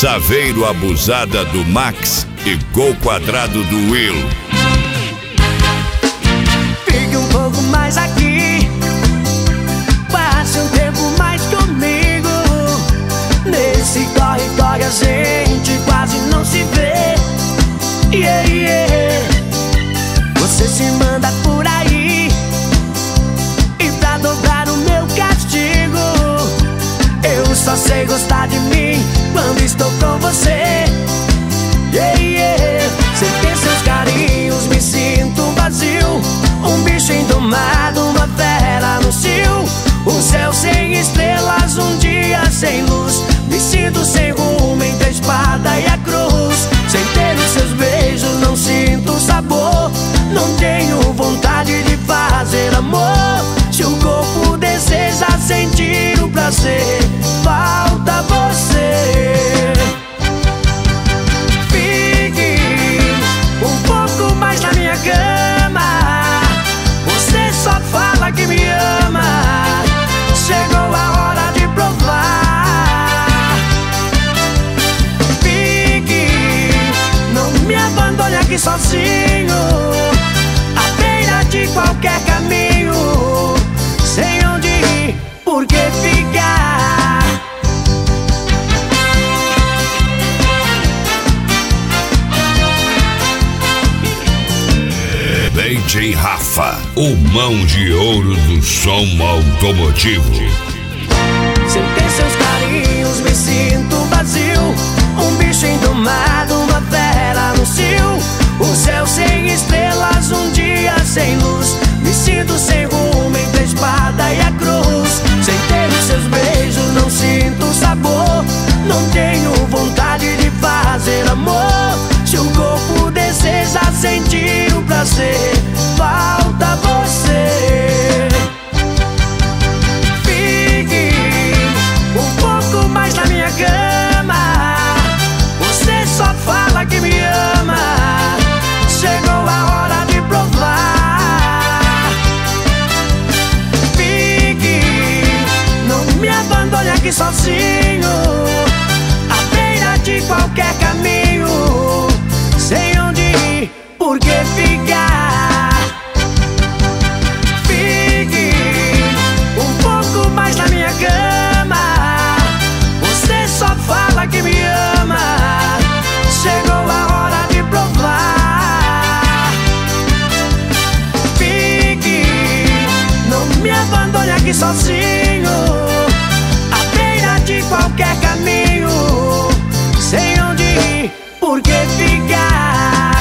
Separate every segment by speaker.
Speaker 1: Saveiro abusada do Max e gol quadrado do Will.
Speaker 2: Fique um pouco mais aqui, passe um tempo mais comigo. Nesse corre-corre a gente quase não se vê. Yeah, yeah. Você se manda por aí e pra dobrar o meu castigo, eu só sei gostar de mim quando estou com você. Yeah, yeah. Sem ter seus carinhos me sinto vazio, um bicho indomado, uma fera no cio. Um céu sem estrelas, um dia sem luz. Me sinto sem rumo entre a espada e a cruz. Sem ter os seus beijos não sinto sabor. Não tenho vontade de fazer amor. Se o corpo deseja sentir o prazer, falta você. Fique um pouco mais na minha cama. Você só fala que me ama. Chegou a hora de provar. Fique, não me abandone aqui sozinho, à beira de qualquer caminho, sem onde ir, por que ficar?
Speaker 1: DJ Rafa, o mão de ouro do som automotivo.
Speaker 2: Sem ter seus carinhos me sinto vazio, um bicho indomado, uma fera no cio. Um céu sem estrelas, um dia sem luz. Me sinto sem rumo entre a espada e a cruz. Sem ter os seus beijos não sinto sabor. Não tenho vontade de fazer amor. Se o corpo deseja sentir o prazer, falta você. Fique um pouco mais na minha cama. Você só fala que me ama. Chegou a hora de provar. Fique, não me abandone aqui sozinho, à beira de qualquer caminho, sem onde ir, por que ficar? Fique um pouco mais na minha cama. Você só fala que me ama. Chegou a hora de provar. Fique, não me abandone aqui sozinho, à beira de qualquer caminho, sem onde ir, por que ficar?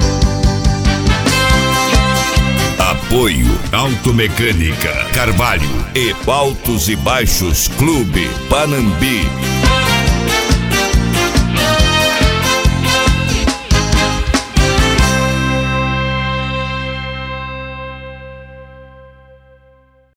Speaker 1: Apoio Automecânica Carvalho e Altos e Baixos Clube Panambi.